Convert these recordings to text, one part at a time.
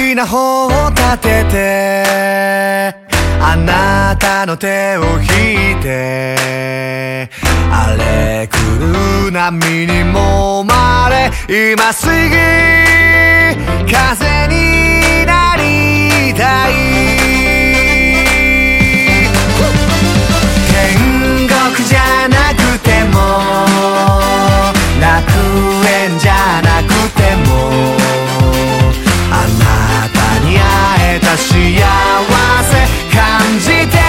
きな方を立ててあなたの手を引いて荒れ狂う波に揉まれ今すぐ風になりたい天国じゃなくても楽園じゃなくてもあなたに会えた幸せ感じて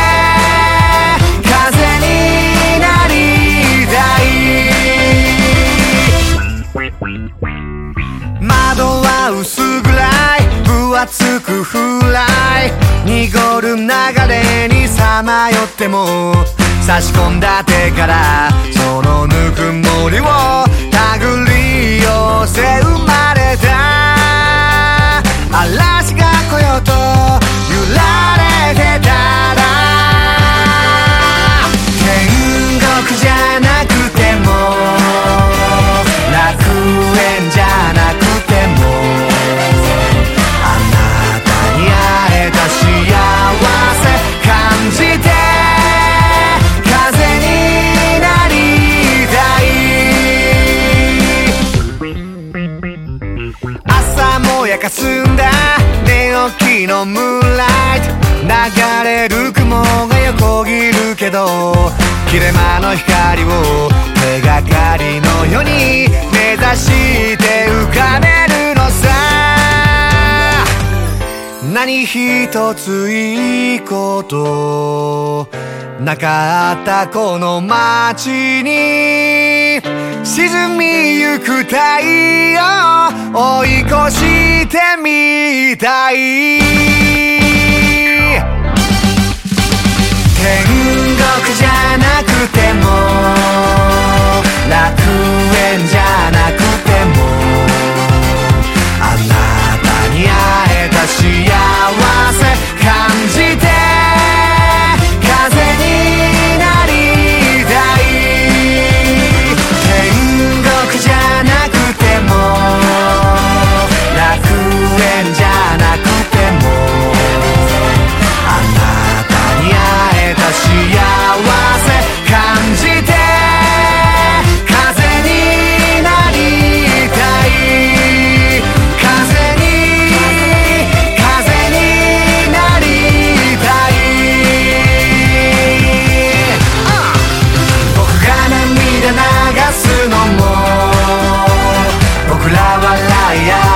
風になりたい窓は薄暗い分厚く暗い濁る流れにさまよっても差し込んだ手からそのぬくもりを手繰り寄せ生まれた嵐が来ようと揺られてたら天国じゃなくても楽園じゃなくてもあなたに会えた幸せ感じて風になりたい朝もやかすんだ寝起きのムーンライト流れる雲が横切るけど切れ間の光を手がかりのように目指して浮かべるのさ何一ついいことなかったこの街に沈みゆく太陽追い越してみたい天国じゃなくても楽園じゃなくてもあなたに会えた幸せ感じて風になりたい天国じゃなくても楽園じゃなくてもあなたに会えた幸せ感じて風になりたい風になりたい僕が涙流すのも僕ら笑い合